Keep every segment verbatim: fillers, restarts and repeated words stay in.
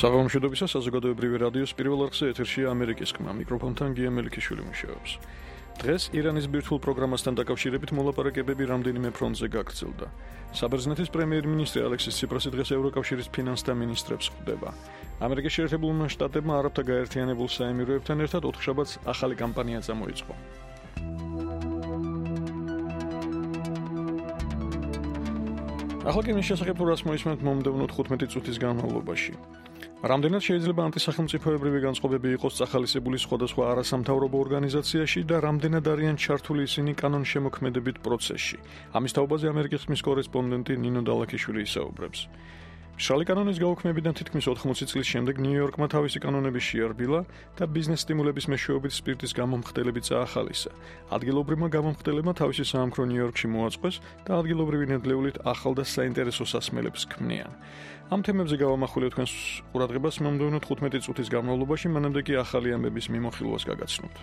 საღამომშვიდობისა საზოგადოებრივი რადიოს პირველ არხზე ეთერშია ამერიკის ხმა, მიკროფონთან გია მელიქიშვილი მუშაობს. დღეს ირანის ბირთვულ პროგრამასთან დაკავშირებით მოლაპარაკებები რამდენიმე ფრონტზე გაგრძელდა. საბერძნეთის პრემიერ-მინისტრი ალექსის ციპრასი დღეს ევროკავშირის ფინანსთა მინისტრებს ხვდება. ამერიკის შეერთებულმა შტატებმა არაბთა გაერთიანებულ საემიროებთან ერთად ოთხშაბათს ახალი კამპანია წამოიწყო. ახლა კი მის შესახებ თუ რას მოისმენთ მომდევნო თხუთმეტი წუთის განმავლობაში. რამდენად შეიძლება ანტისახელმწიფოებრივი განწყობები იყოს წახალისებული სხვადასხვა არასამთავრობო ორგანიზაციაში და რამდენად არიან ჩართული ისინი კანონშემოქმედებით პროცესში. ამის თაობაზე ამერიკის ხმის კორესპონდენტი ნინო დალაქიშვილი ისაუბრებს. მშრალი კანონის გაუქმებიდან თითქმის ოთხმოცი წლის შემდეგ ნიუ-იორკმა თავისი კანონები შეარბილა და ბიზნეს სტიმულების მეშვეობით სპირტის გამომხდელები წაახალისა. ადგილობრივმა გამომხდელებმა თავისი საამქრო ნიუ-იორკში მოაწყვეს და ადგილობრივი ნედლეულით ახალ და საინტერესო სასმელებს ქმნიან. ამ თემებზე გავამახვილე თქვენს ყურადღებას მომდევნო თხუთმეტი წუთის განმავლობაში, მანამდე კი ახალი ამბების მიმოხილვას გაგაცნობთ.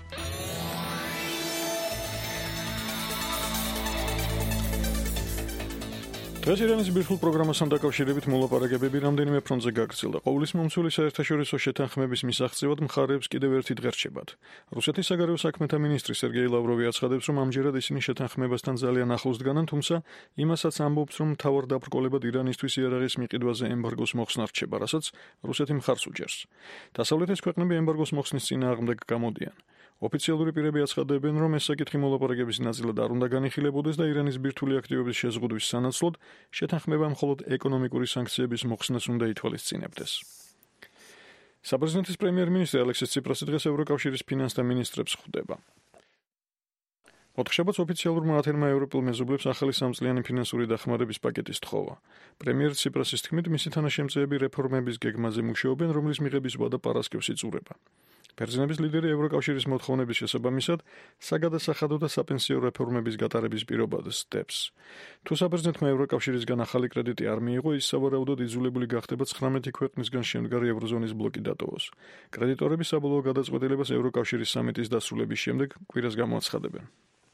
დღეს ირანის ბირთვულ პროგრამასთან დაკავშირებით მოლაპარაკებები რამდენიმე ფრონტზე გაგრძელდა. ყოვლის მომცველი საერთაშორისო შეთანხმების მისაღწევად მხარეებს კიდევ ერთი დღე რჩებათ. რუსეთის საგარეო საქმეთა მინისტრი სერგეი ლავროვი აცხადებს, რომ ამჯერად ისინი შეთანხმებასთან ძალიან ახლოს დგანან, თუმცა იმასაც ამბობს, რომ მთავარ დაბრკოლებად ირანისთვის იარაღის მიყიდვაზე ემბარგოს მოხსნა რჩება, რასაც რუსეთი მხარს უჭერს. დასავლეთის ქვეყნები ემბარგოს მოხსნის წინააღმდეგ გამოდიან. ოფიციალური პირები აცხადებენ, რომ ეს საკითხი მოლაპარაკების ნაწილად არ უნდა განიხილებოდეს და ირანის ბირთვული აქტივობის შეზღუდვის სანაცვლოდ შეთანხმება მხოლოდ ეკონომიკური სანქციების მოხსნას უნდა ითვალისწინებდეს. საბერძნეთის პრემიერ-მინისტრი ალექსის ციპრასი დღეს ევროკავშირის ფინანსთა მინისტრებს ხვდება. ოთხშაბათს ოფიციალურმა ათერმა ევროპელ მეზობლებს ახალი სამწლიანი ფინანსური დახმარების პაკეტის თხოვა. პრემიერ ციპრასის თქმით, მისი თანაშემწეები რეფორმების გეგმაზე მუშაობენ, რომლის მიღების ვადა პარასკევს იწურება. ბერძნების ლიდერი ევროკავშირის მოთხოვნების შესაბამისად საგადასახადო და საპენსიო რეფორმების გატარების პირობად სდებს. თუ საბერძნეთმა ევროკავშირისგან ახალი კრედიტი არ მიიღო, ის სავარაუდოდ იძულებული გახდება ცხრამეტი ქვეყნისგან შემდგარი ევროზონის ბლოკი დატოვოს. კრედიტორები საბოლოო გადაწყვეტილებას ევროკავშირის სამიტის დასრულების შემდეგ კვირას გამოაცხადებენ.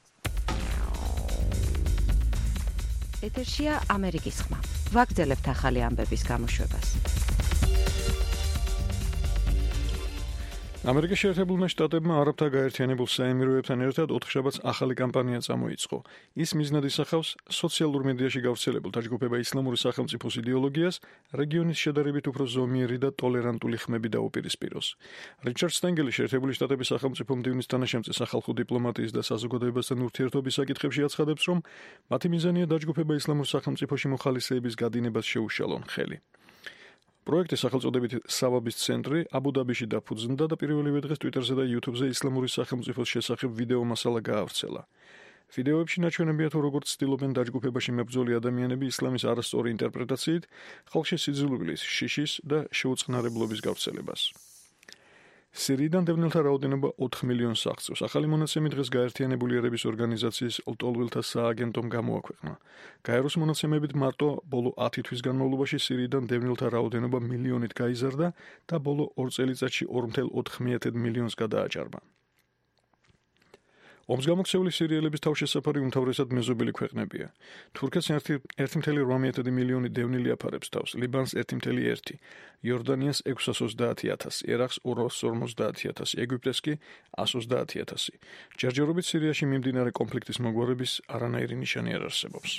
ეთერშია ამერიკის ხმა. ვაგრძელებთ ახალი ამბების გამოშვებას. ამერიკის შეერთებულმა შტატებმა არაბთა გაერთიანებულ საემიროებთან ერთად ოთხშაბათს ახალი კამპანია წამოიწყო. ის მიზნად ისახავს სოციალურ მედიაში გავრცელებულ დაჯგუფება ისლამური სახელმწიფოს იდეოლოგიას, რეგიონის შედარებით უფრო ზომიერი და ტოლერანტული ხმები დაუპირისპიროს. რიჩარდ სტენგელი შეერთებული შტატების სახელმწიფო მდივნის თანაშემწე სახალხო დიპლომატიის და საზოგადოებასთან ურთიერთობის საკითხებში აცხადებს, რომ მათი მიზანია დაჯგუფება ისლამურ სახელმწიფოში მოხალისეების გადინებას შეუშალონ ხელი. პროექტი სახელწოდებით სავაბის ცენტრი აბუ-დაბიში დაფუძნდა და პირველივე დღეს ტვიტერზე და YouTube-ზე ისლამური სახელმწიფოს შესახებ ვიდეო მასალა გაავრცელა. ვიდეოებში ნაჩვენებია თუ როგორც ცდილობენ დაჯგუფებაში მებრძოლი ადამიანები ისლამის არასწორი ინტერპრეტაციით ხალხში სიძულვილის, შიშის და შეუწყნარებლობის გავრცელებას. სირიიდან დევნილთა რაოდენობა ოთხ მილიონს აღწევს. ახალი მონაცემი დღეს გაერთიანებული ერების ორგანიზაციის ლტოლვილთა სააგენტომ გამოაქვეყნა. გაეროს მონაცემებით მარტო ბოლო ათი თვის განმავლობაში სირიიდან დევნილთა რაოდენობა მილიონით გაიზარდა და ბოლო ორ წელიწადში ორ წელიწადში ოთხ მილიონს გადააჭარბა. ომს გამოქცეული სირიელების თავშესაფარი უმთავრესად მეზობელი ქვეყნებია. თურქეთს ერთი წელი რვა მილიონი დევნილი აფარებს თავს, ლიბანს ერთი წელი ერთი, იორდანიას ექვსას ოცდაათი ათასი, ერაყს ორას ორმოცდაათი ათასი, ეგვიპტეს კი ასას ოცდაათი ათასი. ჯერჯერობით სირიაში მიმდინარე კონფლიქტის მოგვარების არანაირი ნიშანი არ არსებობს.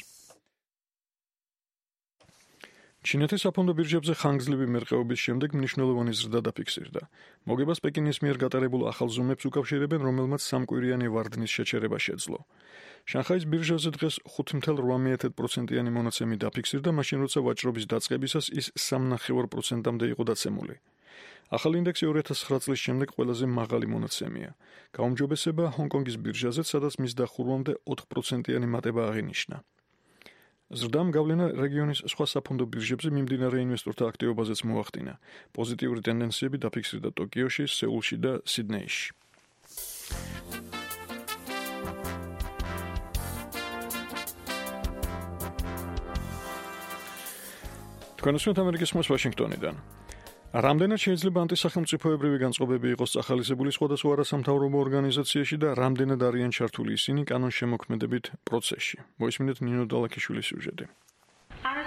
ჩინეთის საფონდო ბირჟებზე ხანგრძლივი მერყეობის შემდეგ მნიშვნელოვანი ზრდა დაფიქსირდა. მოგებას პეკინის მიერ გატარებულ ახალ ზომებს უკავშირებენ, რომელმაც სამკვირიანი ვარდნის შეჩერება შეძლო. შანხაის ბირჟაზე დღეს ხუთი წელიწადში რვა პროცენტიანი მონაცემი დაფიქსირდა, მაშინ როცა ვაჭრობის დაწყებისას ის სამი კoma ნახევარ პროცენტამდე იყო დაცემული. ახალი ინდექსი ორი ათას ცხრა წლის შემდეგ ყველაზე მაღალი მონაცემია. გაუმჯობესება ჰონკონგის ბირჟაზეც, სადაც მის დახურვამდე ოთხ პროცენტიანი მატება აღინიშნა. ზრდამ გავლენა რეგიონის სხვა საფონდო ბირჟებზე მიმდინარე ინვესტორთა აქტივობაზეც მოახდინა. პოზიტიური ტენდენციები დაფიქსირდა ტოკიოში, სეულში და სიდნეიში. თქვენ უსმენთ ამერიკის ხმას ვაშინგტონიდან. რამდენად შეიძლება ანტისახელმწიფოებრივი განწყობები იყოს წახალისებული სხვადასხვა არასამთავრობო ორგანიზაციაში და რამდენად არიან ჩართული ისინი კანონშემოქმედებით პროცესში. მოისმინეთ ნინო დალაქიშვილის სიუჟეტი. არასამთავრობო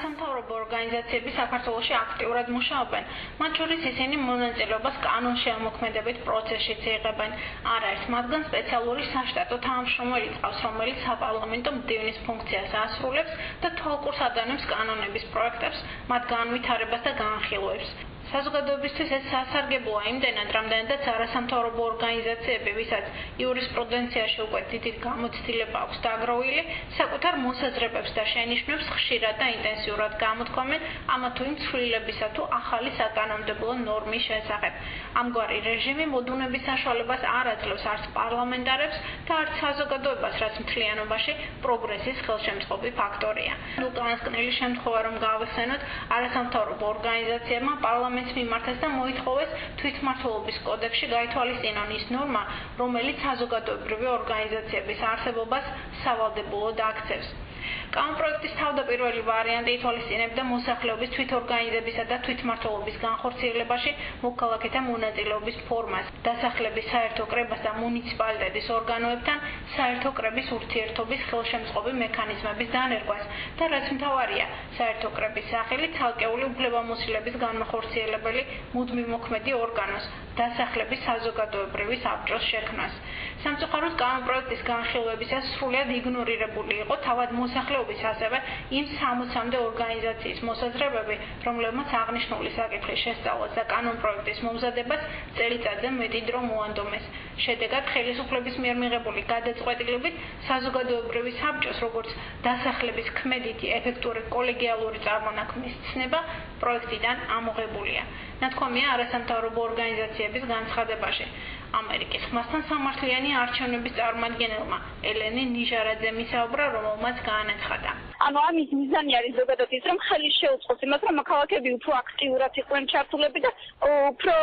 არასამთავრობო ორგანიზაციები საქართველოში აქტიურად მუშაობენ. მათ შორის ისინი მონაწილეობას კანონში ამოქმედებით პროცესშიც იღებენ. არაერთ მათგან სპეციალური საშტატო თანამშრომელი ყავს, რომელიც საპარლამენტო მდივნის ფუნქციას ასრულებს და თვალყურს ადანებს კანონების პროექტებს, მათ განვითარებას და განხილვებს. საზოგადოებისთვის ეს სასარგებლოა იმდენად, რამდენადაც არასამთავრობო ორგანიზაციები, ვისაც იურისპრუდენციაში უკვე დიდი გამოცდილება აქვს დაგროვილი, საკუთარ მოსაზრებებს და შენიშვნებს ხშირად და ინტენსიურად გამოთქვამენ ამა თუ იმ ცვლილებისა თუ ახალი საკანონმდებლო ნორმის შესახებ. ამგვარი რეჟიმი მოდუნების საშუალებას არ აძლევს არც პარლამენტარებს და არც საზოგადოებას, რაც მთლიანობაში პროგრესის ხელშემწყობი ფაქტორია. უკანასკნელი შემთხვევა, რომ გავიხსენოთ, არასამთავრობო ორგანიზაციებმა პარლამენტს მიმართეს და მოითხოვეს თვითმმართველობის კოდექსში გაითვალისწინონ ის ნორმა, რომელიც საზოგადოებრივი ორგანიზაციების არსებობას სავალდებულოდ აქცევს. კანონპროექტის თავდაპირველი ვარიანტი ითვალისწინებდა მოსახლეობის თვითორგანიზებისა და თვითმმართველობის განხორციელებაში მოქალაქეთა მონაწილეობის ფორმას, დასახლების საერთო კრებას და მუნიციპალიტეტის ორგანოებთან საერთო კრების ურთიერთობის ხელშემწყობი მექანიზმების დანერგვას და რაც მთავარია, საერთო კრების სახელი ცალკეული უფლებამოსილების განმახორციელებელი მუდმივ მოქმედი ორგანოს, დასახლების საზოგადოებრივი საბჭოს შექმნას. სამწუხაროდ კანონპროექტის განხილვებისას სრულად იგნორირებული იყო თავად მოსახლეობის ასევე იმ სამოცამდე ორგანიზაციის მოსაზრებები, რომლებმაც აღნიშნული საკითხის შესწავლას და კანონპროექტის მომზადებას წელიწადზე მეტი დრო მოანდომეს. შედეგად ხელისუფლების მიერ მიღებული გადაწყვეტილებით საზოგადოებრივი საბჭოს, როგორც დასახლების ქმედითი ეფექტური კოლეგიალური წარმონაქმნის ცნება პროექტიდან ამოღებულია. ნათქვამია არასამთავრობო ორგანიზაციების განცხადებაში. ამერიკის ხმასთან სამართლიანი არჩევნების წარმომადგენელმა ელენე ნიჟარაძემ ისაუბრა, რომელმაც გაანაცხადა. ანუ ამის მიზანი არის ზოგადად ის, რომ ხელი შეუწყოს იმას, რომ მოქალაქეები უფრო აქტიურად იყვნენ ჩართულები და უფრო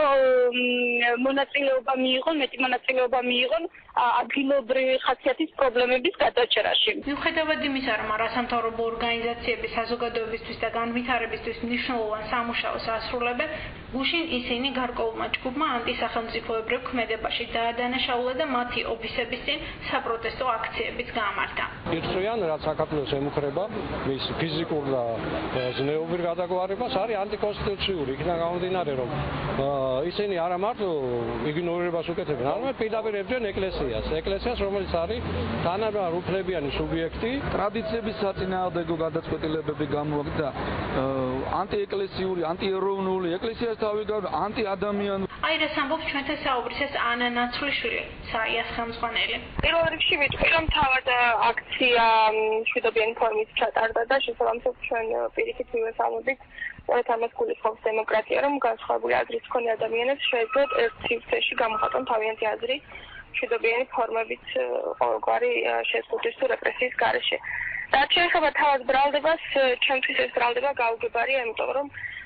მონაწილეობა მიიღონ, მეტი მონაწილეობა მიიღონ ადგილობრივი ხასიათის პრობლემების გადაჭრაში. მიუხედავად იმისა, რომ არასამთავრობო ორგანიზაციები საზოგადოებისთვის და განვითარებისთვის მნიშვნელოვან სამუშაოს ასრულებენ, გუშინ ისინი გარკვეულმა ჯგუფმა ანტისახელმწიფოებრივ ქმედებაში დაადანაშაულა და მათი ოფისების წინ საპროტესტო აქციებიც გაამართა. ირწვიან, რაც საქართველოს ემუქრება მის ფიზიკურ და ზნეობრივ გადაგვარებას, არის ანტიკონსტიტუციური, იქიდან გამომდინარე, რომ ისინი არა მარტო იგნორირებას უკეთებენ, არამედ პირდაპირ ებრძვიან ეკლესიას, ეკლესიას, რომელიც არის თანაბარ უფლებიანი სუბიექტი. ტრადიციების საწინააღმდეგო გადაწყვეტილებები გამოაქვს და ანტიეკლესიური, ანტიეროვნული ეკლესიას თავი გავა ანტიადამიანური. აირას ამბობს ჩვენთან საუბრის ეს ანა ნაცვლიშვილი, საიას ხელმძღვანელი. პირველ რიგში ვიტყვი, რომ თავად აქცია მშვიდობიანი ფორმით ჩატარდა და შესაბამისად ჩვენ პირიქით მივესალმებით, სწორედ ამას გულისხმობს დემოკრატია, რომ განსხვავებული აზრის მქონე ადამიანებს შეეძლოთ ერთ სივრცეში გამოხატონ თავიანთი აზრი მშვიდობიანი ფორმებით ყოველგვარი შეზღუდვის თუ რეპრესიის გარეშე. რაც შეეხება თავად ბრალდებას, ჩემთვის ეს ბრალდება გაუგებარია, იმიტომ რომ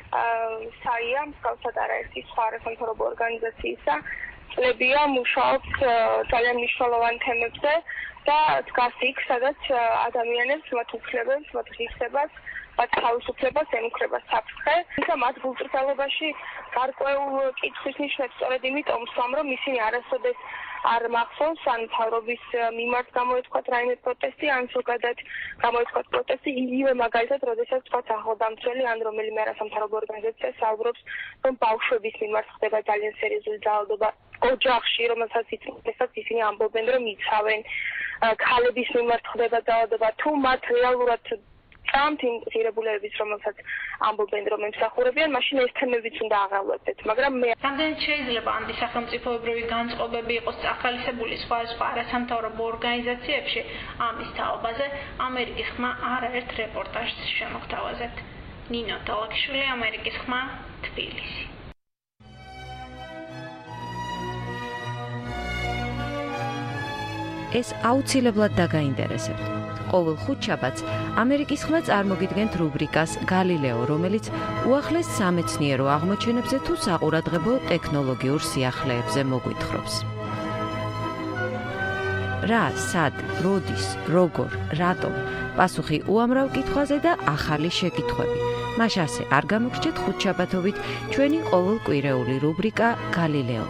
საია მსგავსად არაერთი სხვა არასამთავრობო ორგანიზაციისა წლებია მუშაობს ძალიან მნიშვნელოვან თემებზე და დგას იქ, სადაც ადამიანებს, მათ უფლებებს, მათ ღირსებას, მათ თავისუფლებას ემუქრება საფრთხე. თუმცა მათ გულწრფელობაში გარკვეულ კითხვის ნიშნებს სწორედ იმიტომ ვსვამ, რომ ისინი არასოდეს არ მახსოვს ან მთავრობის მიმართ გამოეთქვათ რაიმე პროტესტი, ან ზოგადად გამოეთქვათ პროტესტი იგივე მაგალითად, როდესაც თქვათ ახლადამცველი ან რომელიმე არასამთავრობო ორგანიზაცია საუბრობს, რომ ბავშვების მიმართ ხდება ძალიან სერიოზული ძალადობა ოჯახში, რომელსაც ისინი ამბობენ, რომ იცავენ, ქალების მიმართ ხდება ძალადობა, თუ მათ რეალურად ჭამთ იმ ღირებულებებს, რომელსაც ამბობენ, რომ ემსახურებიან, მაშინ ეს თემებიც უნდა აღავლოდეთ, მაგრამ მე რამდენად შეიძლება ანტისახელმწიფოებრივი განწყობები იყოს წახალისებული სხვა სხვა არასამთავრობო ორგანიზაციებში, ამის თაობაზე ამერიკის ხმა არაერთ რეპორტაჟს შემოგთავაზებთ. ნინო ტოლაკიშვილი, ამერიკის ხმა, თბილისი. ეს აუცილებლად დაგაინტერესებთ. ყოველ ხუთშაბათს ამერიკის ხმა წარმოგიდგენთ რუბრიკას გალილეო, რომელიც უახლეს სამეცნიერო აღმოჩენებზე თუ საყურადღებო ტექნოლოგიურ სიახლეებზე მოგვითხრობს. რა, სად, როდის, როგორ, რატომ? პასუხი უამრავ კითხვაზე და ახალი შეკითხვები. მას ასე არ გამოგრჩეთ ხუთშაბათობით ჩვენი ყოველკვირეული რუბრიკა გალილეო.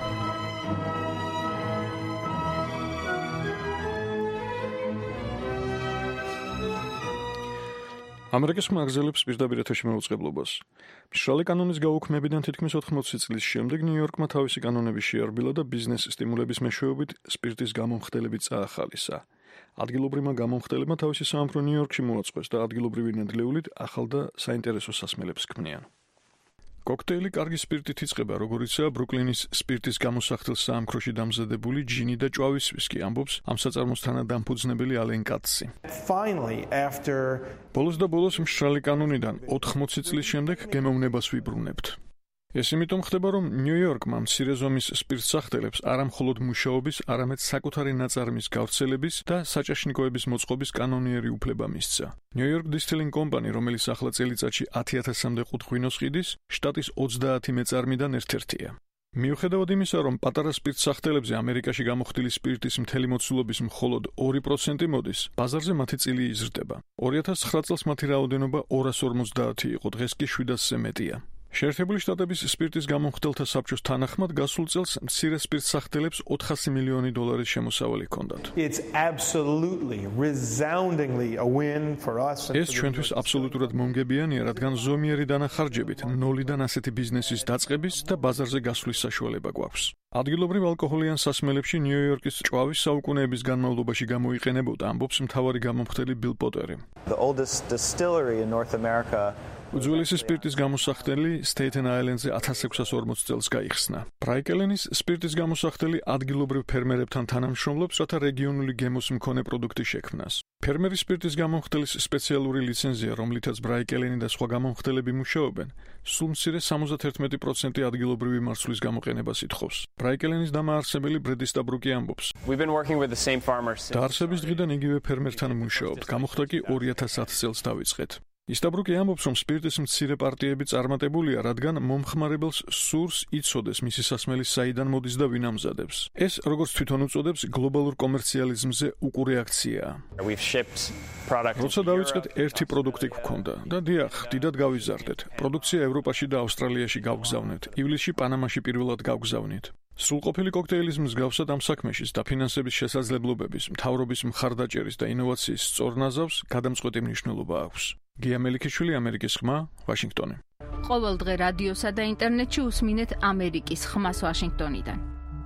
ამერიკის ხმა აგრძელებს პირდაპირ ეთერში მაუწყებლობას. მშრალი კანონის გაუქმებიდან თითქმის ოთხმოცი წლის შემდეგ ნიუ-იორკმა თავისი კანონები შეარბილა და ბიზნეს სტიმულების მეშვეობით სპირტის გამომხდელები წაახალისა. ადგილობრივმა გამომხდელებმა თავისი საამქრო ნიუ-იორკში მოაწყვეს და ადგილობრივი ნედლეულით ახალ და საინტერესო სასმელებს ქმნიან. კოქტეილი კარგი სპირტით იწყება, როგორიცაა ბრუკლინის სპირტის გამოსახდელ საამქროში დამზადებული ჯინი და ჭვავის ვისკი, ამბობს ამ საწარმოს თანადამფუძნებელი ალენ კატსი. Finally, after ბოლოს და ბოლოს მშრალი კანონიდან ოთხმოცი წლის შემდეგ გემოვნებას ვიბრუნებთ. ეს იმიტომ ხდება, რომ ნიუ-იორკმა მცირე ზომის სპირტს სახდელებს არა მხოლოდ მუშაობის, არამედ საკუთარი ნაწარმის გავრცელების და საჭაშნიკოების მოწყობის კანონიერი უფლება მისცა. ნიუ-იორკ დისტილინგ კომპანი, რომელიც ახლა წელიწადში ათი ათასამდე ყუთხვინოს ყიდის, შტატის ოცდაათი მეწარმიდან ერთ-ერთია. მიუხედავად იმისა, რომ პატარა სპირტს სახდელებზე ამერიკაში გამოხდილი სპირტის მთელი მოცულობის მხოლოდ ორი პროცენტი მოდის, ბაზარზე მათი წილი იზრდება. ორი ათას ცხრა წელს მათი რაოდენობა ორას ორმოცდაათი იყო, დღეს კი შვიდასზე მეტია. შეერთებული შტატების სპირტის გამომხდელთა საბჭოს თანახმად გასულ წელს მცირე სპირტს სახდელებს ოთხასი მილიონი დოლარის შემოსავალი ჰქონდათ. it's absolutely resoundingly a win for us. ეს ჩვენთვის აბსოლუტურად მომგებიანია, რადგან ზომიერი დანახარჯებით ნოლიდან ასეთი ბიზნესის დაწყების და ბაზარზე გასვლის საშუალება გვაქვს. ადგილობრივ ალკოჰოლიან სასმელებში ნიუ-იორკის ჭვავის საუკუნეების განმავლობაში გამოიყენებოდა, ამბობს მთავარი გამომხდელი ბილ პოტერი. The oldest distillery in North America უძველესი სპირტის გამოსახდელი სტეიტენ აილენდზე ათას ექვსას ორმოცი წელს გაიხსნა. ბრაიკელენის სპირტის გამოსახდელი ადგილობრივ ფერმერებთან თანამშრომლობს, რათა რეგიონული გემოს მქონე პროდუქტი შექმნას. ფერმერის სპირტის გამომხდელის სპეციალური ლიცენზია, რომლითაც ბრაიკელენი და სხვა გამომხდელები მუშაობენ, სულ მცირე სამოცდაერთმეტი პროცენტი ადგილობრივი მარცვლის გამოყენებას ითხოვს. ბრაიკელენის დამაარსებელი ბრედი სტაბრუკი ამბობს. We've been working with the same farmers. დაარსების დღიდან იგივე ფერმერთან მუშაობთ. გამოხდა კი ორი ათას ათი წელს დავიწყეთ. ისტაბრუკი ამბობს, რომ სპირტის მცირე პარტიები წარმატებულია, რადგან მომხმარებელს სურს იცოდეს მისი სასმელი საიდან მოდის და ვინ ამზადებს. ეს, როგორც თვითონ უწოდებს, გლობალურ კომერციალიზმზე უკურეაქციაა. We've shipped products. როცა დავიწყეთ, ერთი პროდუქტი გვქონდა და დიახ, დიდად გავიზარდეთ. პროდუქცია ევროპაში და ავსტრალიაში გავგზავნეთ. ივლისში პანამაში პირველად გავგზავნით. სრულყოფილი კოქტეილის მსგავსად ამ საქმეშიც დაფინანსების შესაძლებლობების, მთავრობის მხარდაჭერის და ინოვაციის სწორ ნაზავს გადამწყვეტი მნიშვნელობა აქვს. გია მელიქიშვილი, ამერიკის ხმა, ვაშინგტონი. ყოველ დღე რადიოსა და ინტერნეტში უსმინეთ ამერიკის ხმას ვაშინგტონიდან.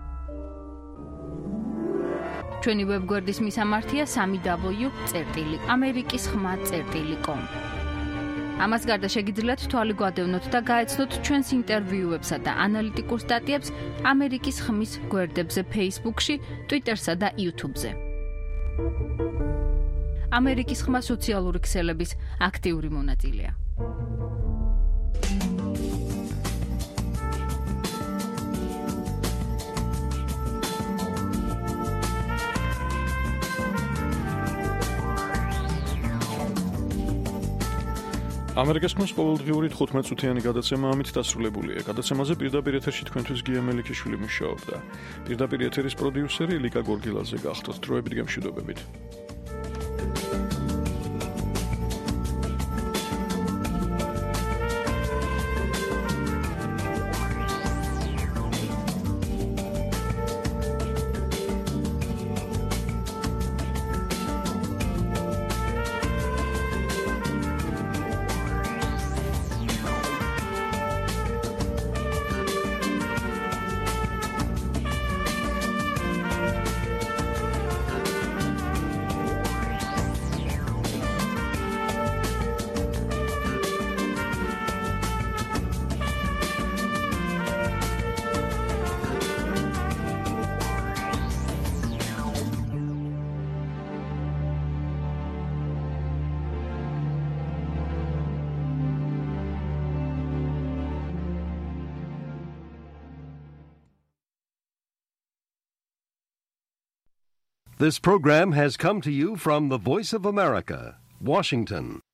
ჩვენი ვებგვერდის მისამართია სამი დაბლიუ წერტილი ამერიკის ხმა წერტილი კომ. ამას გარდა შეგიძლიათ თვალი გვადევნოთ და გაეცნოთ ჩვენს ინტერვიუებსა და ანალიტიკურ სტატიებს ამერიკის ხმის გვერდებზე Facebook-ში, Twitter-სა და YouTube-ზე. ამერიკის ხმა სოციალური ქსელების აქტიური მონაწილეა. ამერიკის ხმის ყოველდღიური თხუთმეტ წუთიანი გადაცემა ამით დასრულებულია. გადაცემაზე პირდაპირ ეთერში თქვენთვის გია მელიქიშვილი მუშაობდა. პირდაპირ ეთერის პროდიუსერი ლიკა გორგილაძე გახდათ. დროებით გემშვიდობებით. This program has come to you from the Voice of America, Washington.